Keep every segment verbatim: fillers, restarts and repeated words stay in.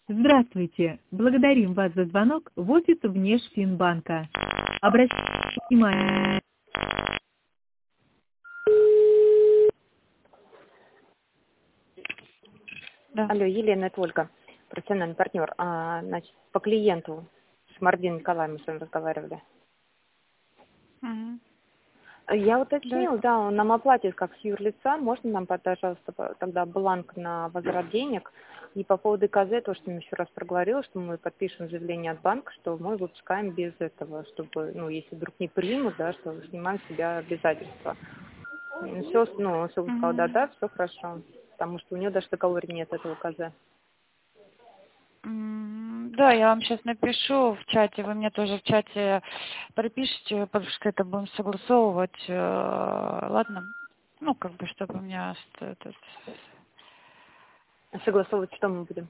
Здравствуйте! Благодарим вас за звонок в офис Внешфинбанка. Обратите внимание. Да. Алло, Елена, это Ольга, профессиональный партнер. А, значит, по клиенту Шмардин Николай мы с вами разговаривали. Мгм. Я Да. уточнила, да, он нам оплатит как с юрлица. Можно нам, пожалуйста, по- тогда бланк на возврат денег? И по поводу КЗ, то, что я еще раз проговорила, что мы подпишем заявление от банка, что мы выпускаем без этого, чтобы, ну, если вдруг не примут, да, что снимаем с себя обязательства. Все, ну, он все сказал, Мгм. да-да, все хорошо. Потому что у него даже договора нет этого КЗ. М, Да, я вам сейчас напишу в чате, вы мне тоже в чате пропишите, потому что это будем согласовывать, э, ладно? Ну, как бы, чтобы у меня ст- этот... Согласовывать что мы будем?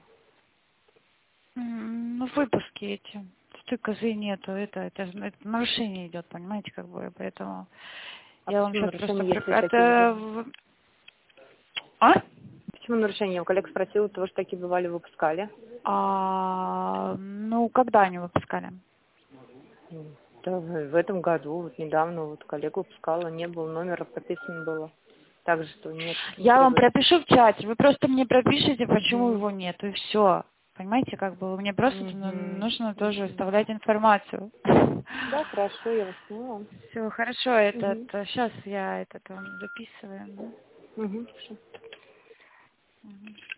М, Ну, выпуски эти. Что козы нету, это, это, ж- это нарушение идет, понимаете, как бы, поэтому А я вам почему сейчас просто... нарушение, про- если такие Это... бывали? в- А? Почему нарушение? У коллег спросила, тоже такие бывали, выпускали. А, ну, когда они выпускали? М, Да, в в этом году, вот недавно, вот коллега выпускала, не было, номера прописано было. Так же, что нет, не Я вам требуется. пропишу в чате, вы просто мне пропишите, почему Угу. его нет, и все. Понимаете, как бы мне просто ну, Угу. нужно тоже Угу. оставлять информацию. Да, хорошо, я вас поняла. Все, хорошо, этот, Угу. сейчас я этот вам записываю. Угу. Мгм.